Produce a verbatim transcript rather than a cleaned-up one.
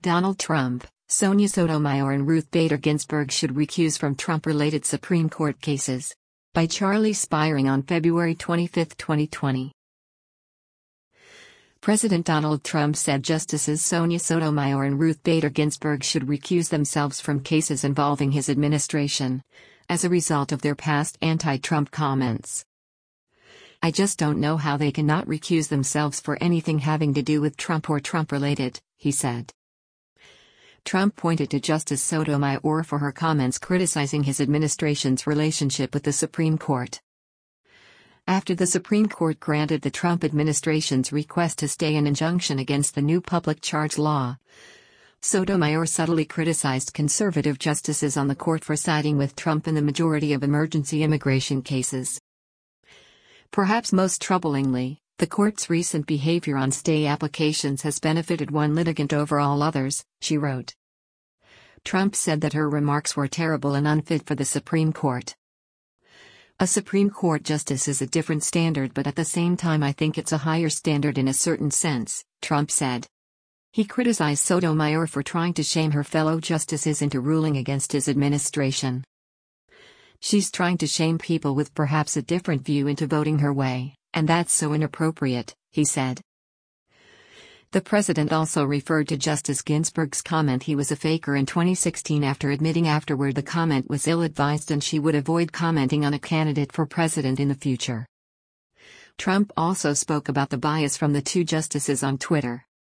Donald Trump, Sonia Sotomayor and Ruth Bader Ginsburg should recuse from Trump-related Supreme Court cases. By Charlie Spiring on February twenty-fifth, twenty twenty. President Donald Trump said Justices Sonia Sotomayor and Ruth Bader Ginsburg should recuse themselves from cases involving his administration, as a result of their past anti-Trump comments. "I just don't know how they cannot recuse themselves for anything having to do with Trump or Trump-related," he said. Trump pointed to Justice Sotomayor for her comments criticizing his administration's relationship with the Supreme Court. After the Supreme Court granted the Trump administration's request to stay an injunction against the new public charge law, Sotomayor subtly criticized conservative justices on the court for siding with Trump in the majority of emergency immigration cases. Perhaps most troublingly, the court's recent behavior on stay applications has benefited one litigant over all others, she wrote. Trump said that her remarks were terrible and unfit for the Supreme Court. "A Supreme Court justice is a different standard, but at the same time I think it's a higher standard in a certain sense," Trump said. He criticized Sotomayor for trying to shame her fellow justices into ruling against his administration. "She's trying to shame people with perhaps a different view into voting her way, and that's so inappropriate," he said. The president also referred to Justice Ginsburg's comment he was a faker in twenty sixteen after admitting afterward the comment was ill-advised and she would avoid commenting on a candidate for president in the future. Trump also spoke about the bias from the two justices on Twitter.